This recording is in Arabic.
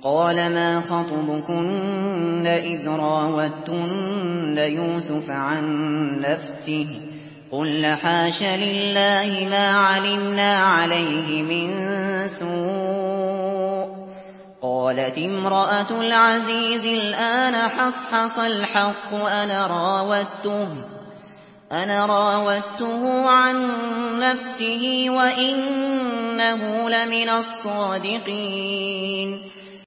قال ما خطبكن إذ راوتن يوسف عن نفسه قلن حاش لله ما علمنا عليه من سوء قالت امرأة العزيز الآن حصحص الحق أنا راودته عن نفسه وإنه لمن الصادقين